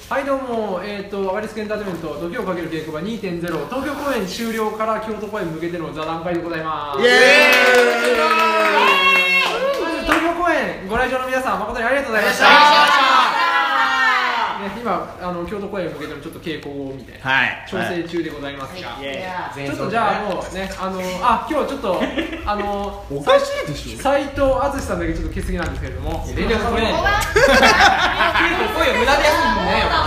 はいどうも、アガリスクエンターテイメント時をかける稽古場 2.0 東京公演終了から京都公演に向けての座談会でございます。イエーイ。東京公演ご来場の皆さん誠にありがとうございました。今京都公演に向けてのちょっと稽古をみたいな、調整中でございますが、ちょっとじゃあもうね今日ちょっとおかしいでしょ。 斉藤敦さんだけちょっと欠席なんですけれども、 連絡取れない。声無駄で休んでねよ。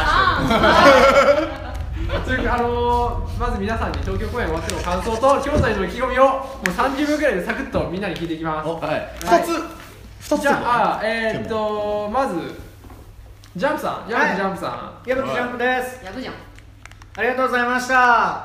というまず皆さんに東京公演終わっての感想と京都への意気込みをもう30秒ぐらいでサクッとみんなに聞いていきます。 2つじゃあまずジャンプさん、矢吹ジャンプさん。 矢吹ジャンプです。 やぶじゃん。 ありがとうございました。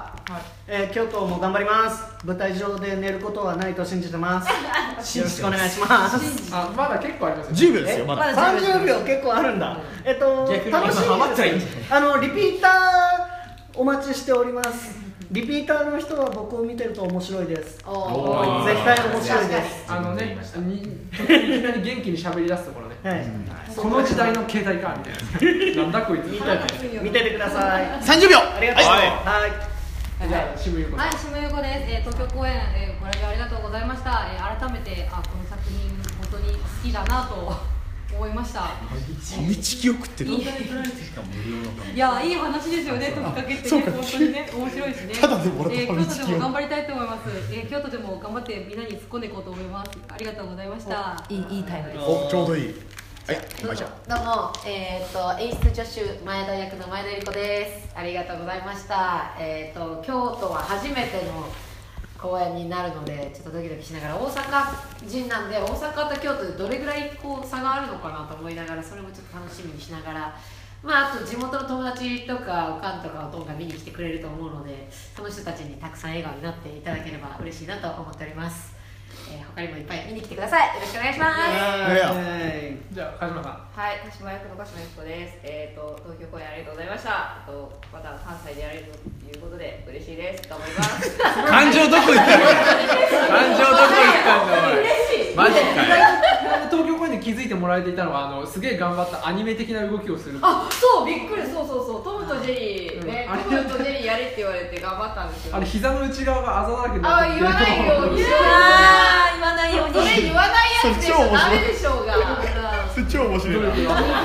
京都も頑張ります。舞台上で寝ることはないと信じてます。よろしくお願いします。 まだ結構ありますよ。 10秒ですよ。まだ 30秒結構あるんだ。楽しみです。リピーターお待ちしております。リピーターの人は僕を見てると面白いです。絶対面白いです。 いきなり元気に喋り出すところね。この時代の携帯かみたいな。なんだこいつ。 見ててください。 30秒。 ありがとう。 はい。じゃあ下優子さん。 はい、下優子です。東京公演ご来場ありがとうございました。改めてこの作品本当に好きだなと思いました。 道記憶っていや、いい話ですよね、ときかけってね、本当にね、面白いですね。 ただでもらった京都でも頑張りたいと思います。京都でも頑張ってみんなに突っ込んでいこうと思います。ありがとうございました。 いいタイムです。 お、ちょうどいい。はい、 どうも、演出助手前田役の前田由里子です。ありがとうございました。京都は初めての公演になるのでちょっとドキドキしながら、大阪人なんで大阪と京都でどれぐらい差があるのかなと思いながら、それもちょっと楽しみにしながら、あと地元の友達とかおかんとかおとんが見に来てくれると思うので、その人たちにたくさん笑顔になっていただければ嬉しいなと思っております。他にもいっぱい見に来てください。よろしくお願いします。 じゃあ鹿島さん。 はい、鹿島役の鹿島由紀子です。東京公演ありがとうございました。また関西でやれるということで嬉しいです。頑張ります。 感情どこ行ったの？感情どこ行ったんだおい。マジかよ。 東京公演で気づいてもらえていたのはすげえ頑張ったアニメ的な動きをする。 そうびっくり。そうトムとジェリーね、トムとジェリーやれって言われて頑張ったんですよ。 あれ膝の内側があざだらけになってて。 言わないように。 言わないように。 それ言わないやつでしょ。ダメでしょうが。 それ超面白い。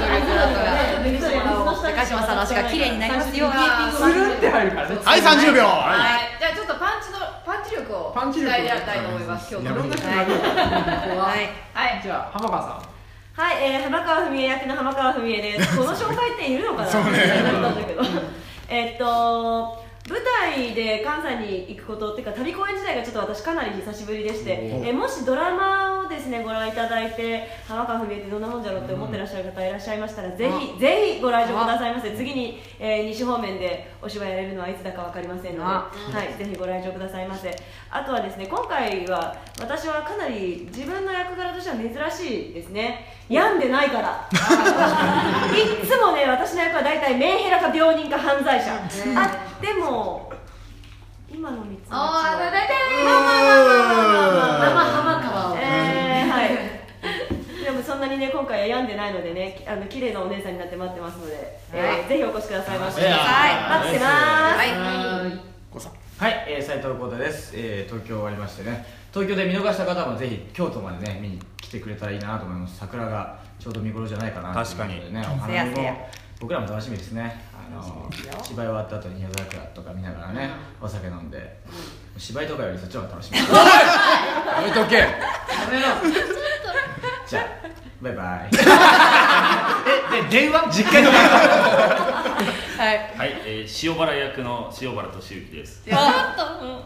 高島さんの足が綺麗になりますように。 スルって入るからね。 はい、30秒。 じゃあちょっとパンチ力を鍛えてやりたいと思います。今日いろんな人がいる。じゃあ浜川さん。 はい、浜川文江役の浜川文江です。この紹介っているのかなって思ったんだけど、舞台で関西に行くことっていうか旅公演自体がちょっと私かなり久しぶりでして、もしドラマをですねご覧いただいて浜川文江ってどんなもんじゃろうって思ってらっしゃる方いらっしゃいましたら、ぜひご来場くださいませ。次に、西方面でお芝居やれるのはいつだか分かりませんので、はい、ぜひご来場くださいませ。あとはですね、今回は私はかなり自分の役柄としては珍しいですね。病んでないからいつもね、私の役は大体メンヘラか病人か犯罪者。でも今の3つの浜川をでもそんなにね、今回は病んでないのでね、綺麗なお姉さんになって待ってますので、ぜひお越しくださいませ。待ってます。 はい、斉藤浩太です。東京終わりましてね、東京で見逃した方もぜひ京都までね見に来てくれたらいいなと思います。桜がちょうど見頃じゃないかなということでね、お花見も僕らも楽しみですね。芝居終わった後に夜桜とか見ながらね、お酒飲んで、芝居とかよりそっちの方が楽しみです。やめとけ。じゃあバイバイ。電話？実家に電話。 はい、塩原役の塩原俊之です。はい、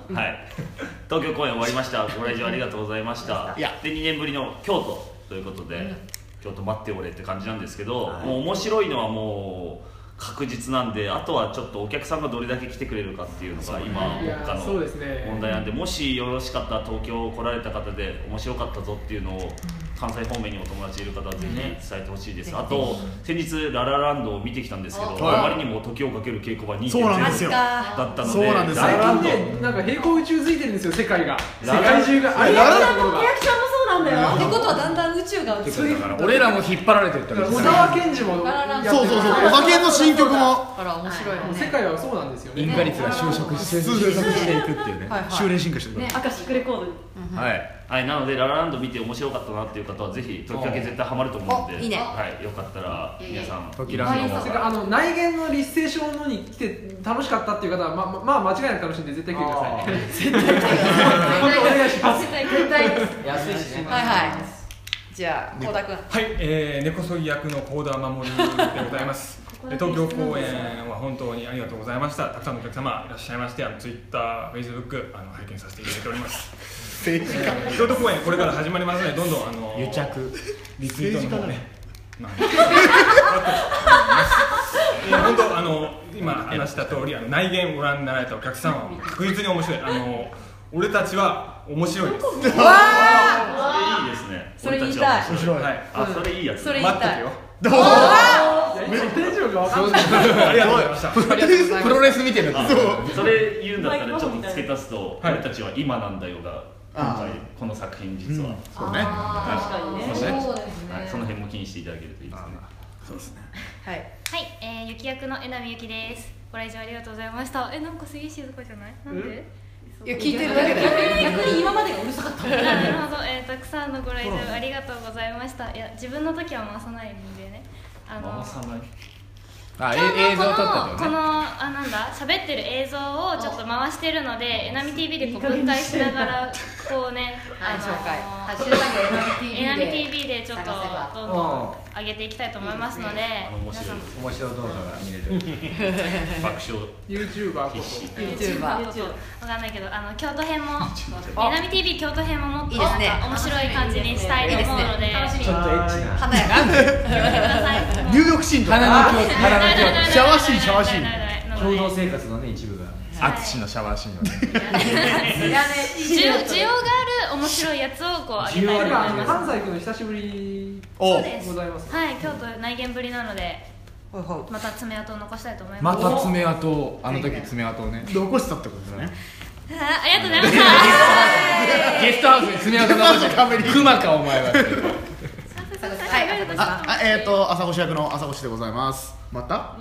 東京公演終わりました。ご来場ありがとうございました。で、2年ぶりの京都ということで、京都待っておれって感じなんですけど、もう面白いのはもう確実なんで、あとはちょっとお客さんがどれだけ来てくれるかっていうのが今僕らの問題なんで、もしよろしかったら東京来られた方で面白かったぞっていうのを関西方面にお友達いる方はぜひ伝えてほしいです。あと先日ララランドを見てきたんですけど、あまりにも時をかける稽古場 2.0 だったので、 最近ね、なんか平行宇宙づいてるんですよ、世界が。世界中が。 リアクションもそうなんだよ。 ってことはだんだん宇宙がそういう俺らも引っ張られてるって小沢健二もそう小沢健の新曲もあら面白いね。 世界はそうなんですよね。 インガ率が収束していくっていうね。 修練進化してる。 アカシックレコードに。 はい、なのでララランド見て面白かったなっていう方はぜひ時かけ絶対ハマると思うので、 いいね。 はい、よかったら皆さん時ランドも内言の立成小のに来て楽しかったっていう方はまあ間違いなく楽しんで絶対来てくださいね。絶対お願いします。 絶対です。 安いしね。 はいはい。じゃあ幸田君。 はい、根こそぎ役の幸田守でございます。東京公演は本当にありがとうございました。たくさんのお客様いらっしゃいまして、Twitter、Facebook 拝見させていただいております。京都公演これから始まりますので、どんどん癒着リツイートの方ね。本当今話した通り内言をご覧になられたお客様は確実に面白い。俺たちは面白いです。 それいいですね。 それ言いたい。 面白い。 あ、それいいやつ。 それ言いたい。 どうぞ。 めっちゃテンションが分かんない。 ありがとうございました。 プロレス見てる。 それ言うんだったらちょっと付け足すと、俺たちは今なんだよが今回この作品実は。 そうね。 確かにね。 そうですね。 その辺も気にしていただけるといいですね。 そうですね。 はい。 はい、雪役の榎並ゆきです。ご来場ありがとうございました。なんかすげえ静かじゃない？なんで？ いや聞いてるだけで逆に今までがうるさかった。 なるほど、たくさんのご来場ありがとうございました。いや自分の時は回さないんでね。 回さない。 映像撮ったよね。 このなんだ喋ってる映像をちょっと回してるので、榎並 TV でこう分解しながらこうね、 紹介。 榎並 TV でちょっとどんどん上げていきたいと思いますので、 面白動画が見れる。 爆笑 YouTuber こそ YouTuber わかんないけど京都編も榎並 TV 京都編ももっと面白い感じにしたいと思うので、 ちょっとエッチな華やか。 入浴シーンとか。シャワーシーンシャワーシーン。 共同生活のね一部が。 淳のシャワーシーン。 需要がある面白いやつをこう上げたいと思います。 関西君の久しぶりそうですございます。 はい、京都内見ぶりなのでまた爪痕を残したいと思いまます。 た爪痕、あの時爪痕をね残したってことですね。 ありがとうございました。 ゲストハウスに爪痕残してクマかお前は。 朝越役の朝越でございます。またはい、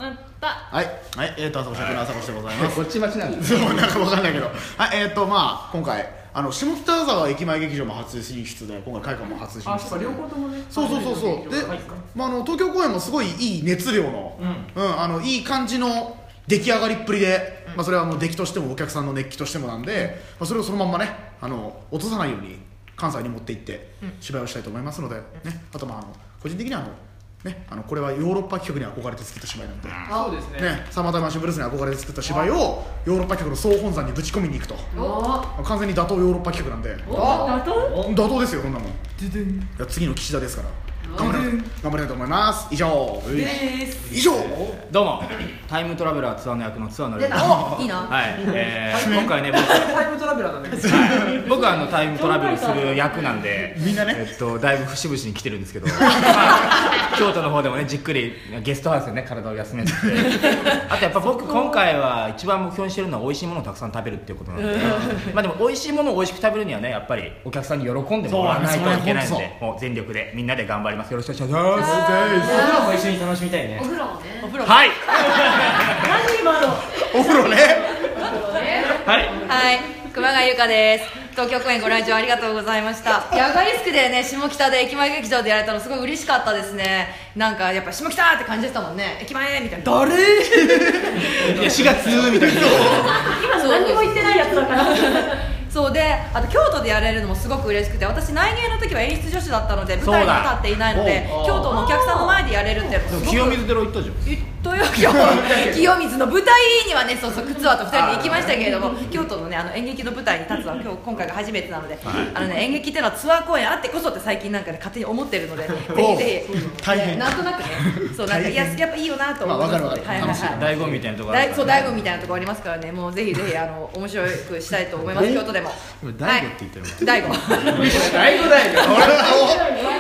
朝越役の朝越でございます。 こっち町なんです。 そうなんかわかんないけど、はい、今回下北沢駅前劇場も初進出で、今回会館も初進出で、 両方ともね。 そうで、東京公演もすごいいい熱量のいい感じの出来上がりっぷりで、それはもう出来としてもお客さんの熱気としてもなんで、それをそのまんまね落とさないように関西に持って行って芝居をしたいと思いますので、あと個人的にはこれはヨーロッパ企画に憧れて作った芝居なので、 そうですね。 サマータイムマシンブルースに憧れて作った芝居をヨーロッパ企画の総本山にぶち込みに行くと。完全に打倒ヨーロッパ企画なんで。打倒ですよ、こんなもん。次の岸田ですから頑張りたいと思います。以上どうもタイムトラベラーツアーの役のツアーのレいいな。 はい、今回ねタイムトラベラーなんだけど、 僕はタイムトラベルする役なんで、 みんなねだいぶ節々に来てるんですけど、京都の方でもねじっくりゲストハウスでね体を休めてて、あとやっぱ僕今回は一番目標にしてるのは美味しいものをたくさん食べるっていうことなので、でも美味しいものを美味しく食べるにはねやっぱりお客さんに喜んでもらわないといけないので、もう全力でみんなで頑張ります。よろしくお願いします。 お風呂も一緒に楽しみたいね。 お風呂もね。 はい。 何今の。 お風呂ね。 はい。 はい。熊谷由香です。東京公演ご来場ありがとうございました。アガリスクでね、下北で駅前劇場でやれたのすごい嬉しかったですね。なんかやっぱ下北って感じでしたもんね。駅前みたいな。誰？いや4月みたいな。 今何にも言ってないやつだから。 そうで、あと京都でやれるのもすごく嬉しくて、私内芸の時は演出助手だったので舞台に立っていないので、京都のお客さんの前でやれるってすごく清水寺行ったじゃん。 言ったよ。清水の舞台にはね、そう靴輪と2人で行きましたけれども、京都のね演劇の舞台に立つのは今回が初めてなので、演劇っていうのはツアー公演あってこそって最近なんかね勝手に思ってるので、ぜひぜひなんとなくね、そうなんかやっぱいいよなと思いますので、 醍醐味みたいなところ、 そう醍醐味みたいなところありますからね、もうぜひぜひ面白くしたいと思います。京都でも大悟って言ってるもん。 大悟。 大悟だよ。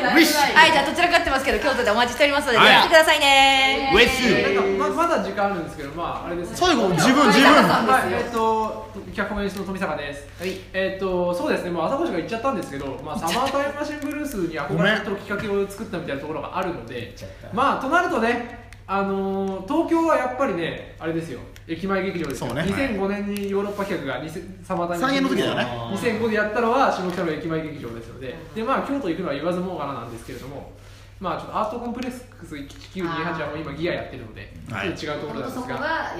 はい、じゃあどちらかってますけど京都でお待ちしておりますので、来てくださいね。 ウェスまだ時間あるんですけど、まああれです。 最後自分脚本演出の富坂です。そうですね、もう朝越が言っちゃったんですけど、まあサマータイムマシンブルースに憧れときっかけを作ったみたいなところがあるので、まあとなるとね、東京はやっぱりね、あれですよ、駅前劇場ですよ。2005年にヨーロッパ客がサマータイムマシンブルース2005でやったのは下北の駅前劇場ですので、でまあ京都行くのは言わずもがななんですけれども、まあちょっとアートコンプレックス1928はもう今ギアやってるので、違うところなんですが、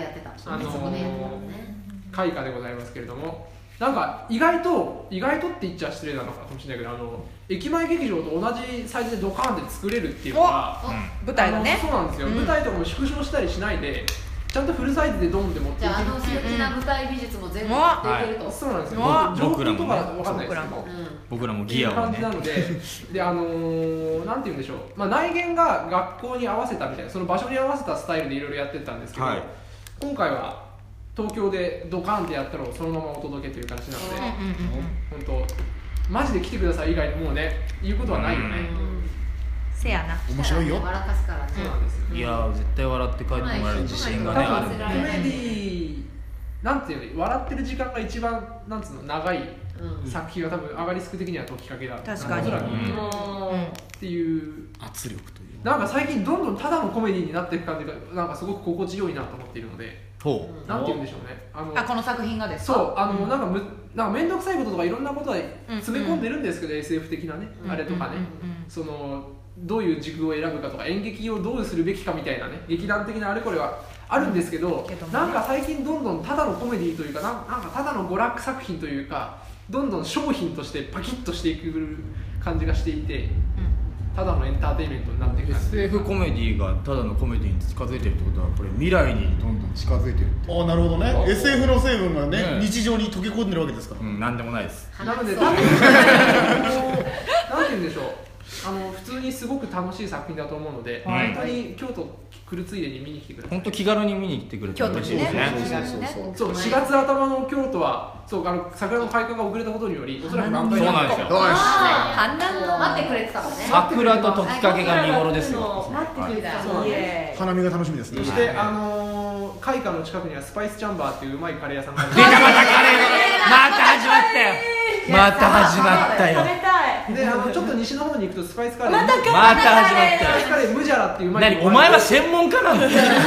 開花でございますけれども、なんか意外とって言っちゃ失礼なのかもしれないけど、駅前劇場と同じサイズでドカーンって作れるっていうのが、 舞台がね、 そうなんですよ、舞台とかも縮小したりしないで、ちゃんとフルサイズでドンで持っていけるっていう。 素敵な舞台美術も全部持っていけると。そうなんですよ。 僕らもね、わかんないですけど、 僕らもギアをね。 感じなので、なんて言うんでしょう、まあ内見が学校に合わせたみたいな、その場所に合わせたスタイルでいろいろやってたんですけど、今回は東京でドカンってやったのをそのままお届けという感じなので、本当マジで来てください以外にもうね言うことはないよね。 せやな。 面白いよ。 笑かすからね。 そうなんですよ。 いや絶対笑って帰ってもらえる自信がねある。 コメディなんていうの、笑ってる時間が一番なんつうの長い作品は多分アガリスク的にはときっかけだ。 確かに。 っていう圧力という。 なんか最近どんどんただのコメディになっていく感じがなんかすごく心地よいなと思っているので。なんて言うんでしょうね。 この作品がですか。 そう、なんか面倒くさいこととかいろんなことは詰め込んでるんですけど、SF 的なね、あれとかね、そのどういう軸を選ぶかとか演劇をどうするべきかみたいなね、劇団的なあれこれはあるんですけど、なんか最近どんどんただのコメディというか、なんかただの娯楽作品というか、どんどん商品としてパキッとしていく感じがしていて。ただのエンターテインメントになっていく。 SF コメディがただのコメディに近づいてるってことは、これ未来にどんどん近づいてる。 ああ、なるほどね。SF の成分がね、日常に溶け込んでるわけですから。 なんでもないです。 なので多分なんて言うんでしょう、普通にすごく楽しい作品だと思うので、本当に京都来るついでに見に来てください。 本当気軽に見に来てくれて嬉しいですね。 そう、4月頭の京都はそう桜の開花が遅れたことにより、おそらく満開そうなんですよ。 反乱の待ってくれてたもんね。 桜と時かけが見頃ですよ。 待ってくれた。 花見が楽しみですね。 そして開花の近くにはスパイスチャンバーっていううまいカレー屋さんがある。 出た、またカレー。また始まったよ。また始まったよ。 食べたい。 でちょっと西の方に行くとスパイスカレー。 また始まったよ。 スパイスカレームジャラっていううまい。 何、お前は専門家なんだよ。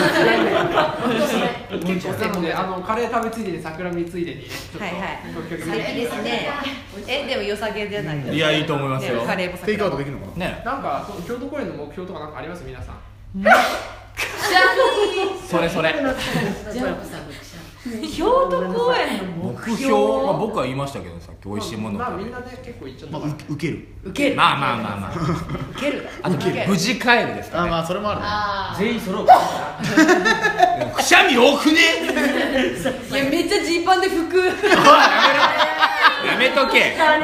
結構なのでカレー食べついでに桜見ついでにちょっと素敵ですね。でも良さげじゃないですか。 いや、いいと思いますよ。 カレーもテイクアウトできるのかな。 ね。 なんか京都公演の目標とかなんかあります皆さん。 それ。 京都公演の目標は僕は言いましたけど、さっき美味しいもの。 まあみんなね結構言っちゃった。 受ける。 まあ。 受ける。 あと無事帰るですかね。 まあそれもあるね。 全員揃う。 くしゃみ多くね。 いやめっちゃジーパンで拭く。 やめとけ。 せっか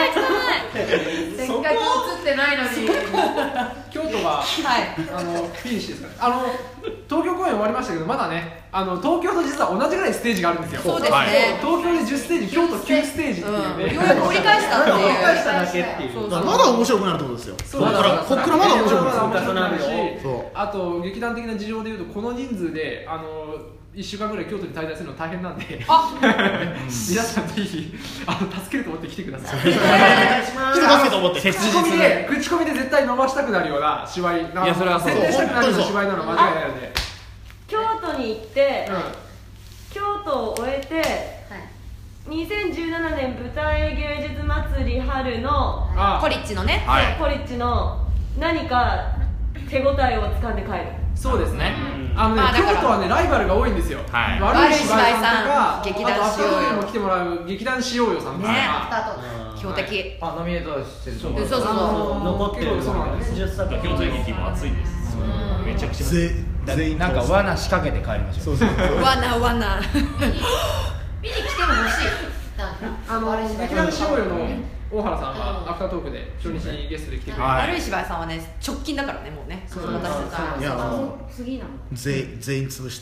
く映ってないのに。 京都はフィニッシュですからね。東京公演終わりましたけど、まだね東京と実は同じぐらいステージがあるんですよ。 そうですね。 東京で10ステージ、京都9ステージっていうね。 ようやく折り返したっていう。 折り返しただけっていう。 まだ面白くなるってことですよ。 そうだから、 こっからまだ面白くなるし、あと劇団的な事情でいうとこの人数で1週間ぐらい京都に滞在するの大変なんで、皆さんぜひ助けると思って来てください。 助けと思って口コミで絶対伸ばしたくなるような芝居、 いやそれはそう宣伝したくなるような芝居なの間違いないので。 京都に行って京都を終えて2017年舞台芸術祭り春のコリッチのね、 コリッチの何か手応えを掴んで帰る。 そうですね。京都はねライバルが多いんですよ。悪い芝居さんとか、 劇団しようよも来てもらう劇団しようよさんとか強敵。 ノミネートしてる。 そう残ってる。 そうなんです。 京都劇も熱いです。めちゃくちゃ。 全員なんか罠仕掛けて帰りましょう。 罠。 見に来ても欲しい。 劇団しようよの大原さんがアフタートークで初日にゲストで来てくれて、 悪い芝居さんはね直近だからね、もうね。 次なの。 全員潰して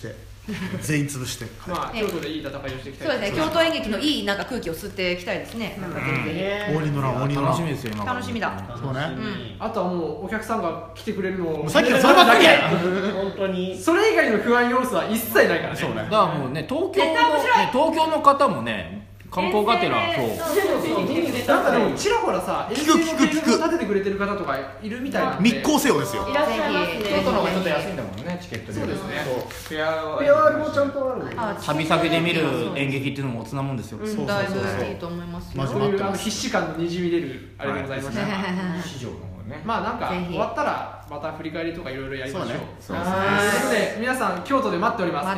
全員潰して、 まあ京都でいい戦いをしていきたい。 そうですね、京都演劇のいいなんか空気を吸っていきたいですね。なんかぜひぜひ。 楽しみですよ今。 楽しみだ。 そうね。 あとはもうお客さんが来てくれるのをさっきのそればっかりや。 本当に。 それ以外の不安要素は一切ないからね。 そうね。だからもうね東京の方もね。観光がてらなんかでもちらほらさ遠征の計画を立ててくれてる方とかいるみたいなので密航せよですよ。 いらっしゃいますね。 京都の方がちょっと安いんだもんねチケットで。 そうですね。 ペアもちゃんとある。 旅先で見る演劇っていうのもおつなもんですよ。 だいぶいいと思いますよ。 そういう必死感のにじみ出るあれでございました。 市場の方ね。 まあなんか終わったらまた振り返りとかいろいろやりましょう。そうですね。ということで皆さん京都で待っております。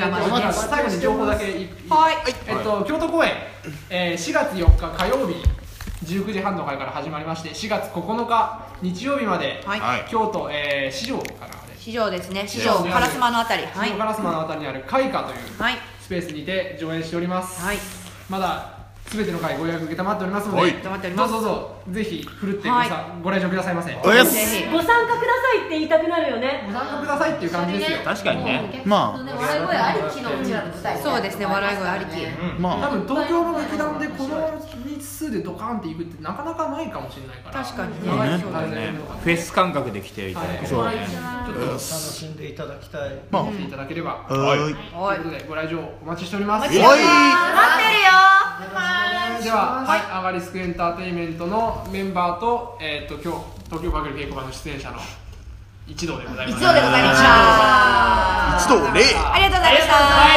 最後に情報だけ。 はい。 京都公演4月4日火曜日19時半の会から始まりまして、4月9日日曜日まで京都四条かな。 四条ですね。四条烏丸のあたり。 四条烏丸のあたりにある開花というスペースにて上演しております。まだすべての会ご予約承っておりますので、どうぞぜひふるってご来場くださいませ。 ご参加くださいって言いたくなるよね。 ご参加くださいっていう感じですよ。 確かにね。 まあ笑い声ありきのうちらの舞台。 そうですね、笑い声ありき。 まあ多分東京の劇団でこの日数でドカンっていくってなかなかないかもしれないから。 確かにね。 フェス感覚で来ていただければね。 楽しんでいただきたい。 来ていただければ。ということでご来場お待ちしております。 待ってるよ。 では、アガリスクエンターテインメントのメンバーと、今日東京バグル稽古場の出演者の一同でございます。 一同でございました。 一同礼。 ありがとうございました。